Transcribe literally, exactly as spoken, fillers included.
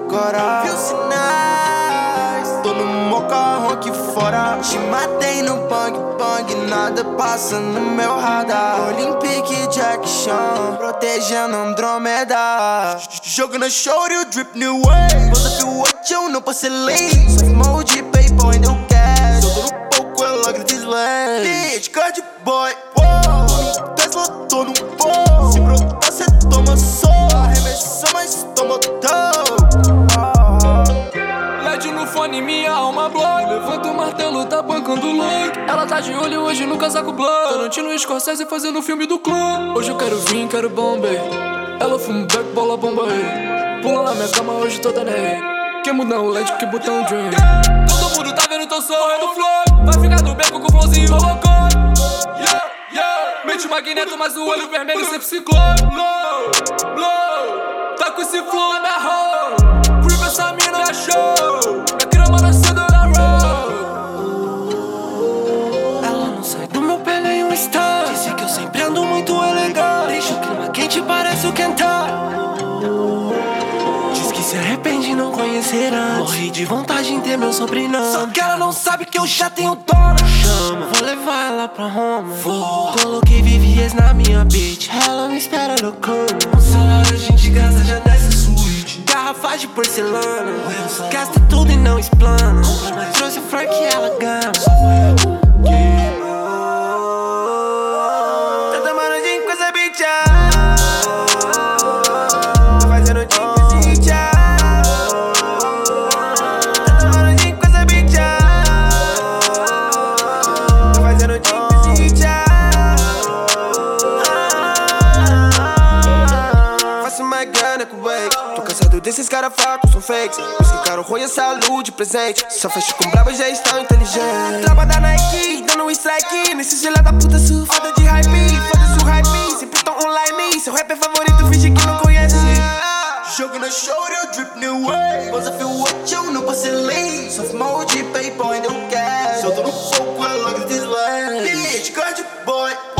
agora. Viu sinais, tô no meu carro aqui fora. Te matei no bang bang, nada passa no meu radar. Olympic Jack Chan, protegendo Andromeda. Jogando show e o drip new way. Você viu what eu não passei lei. Sou emoji, paper, ainda eu quero. Sou todo pouco, ela grita slay. Bitch, card boy, wow. Tesla, tô no voo. Se brotar, cê toma sol. Arremessa, mas toma dope. L E D no fone, minha alma block. Levanta o martelo, tá bancando o look. Ela tá de olho hoje no casaco block. Tarantino e Scorsese fazendo filme do clube. Hoje eu quero vir, quero Bombay. Ela fuma back, bola bomba aí. Pula na minha cama hoje toda ney. Quer mudar o L E D, que botar um drink. Todo mundo tá vendo teu som no flow. Vai ficar do beco com o flowzinho Robocop. Yeah, yeah. Mente magneto, mas o olho vermelho sempre ciclone. Blow, blow. Tá com esse flow na minha hoe. Free pra essa mina, é show. Minha grama nascendo na road. Ela não sai do meu pé nem um instante. Disse que eu sempre ando muito elegante. Deixa o clima quente, parece o Kentucky. Diz que se arrepende de não conhecer antes. Morri de vontade em ter meu sobrenome. Só que ela não sabe que eu já tenho dono. Chama, vou levar ela pra Roma. Vou. Coloquei V V S na minha bitch. Ela me espera no cano. Um salário a gente gasta já nessa suíte. Garrafas de porcelana. Gasta tudo e não explana. Trouxe o Frank e ela gama. Tá tomando gin com essa bitch. Tô cansado desses cara fracos, são fakes. Os que caram ruim é saúde presente. Só fecho com brabo, já estão inteligentes. Traba da Nike, dando um strike. Nesse filha da puta surfada de hype. Foda-se o hype, sempre tão online. Seu rapper favorito, finge que não conhece. Jogo no show, eu drip new way. Você viu what eu não passei lei. Sou emoji, paper, ainda eu quero. Sou todo pouco, ela grita slay. Bitch, card boy.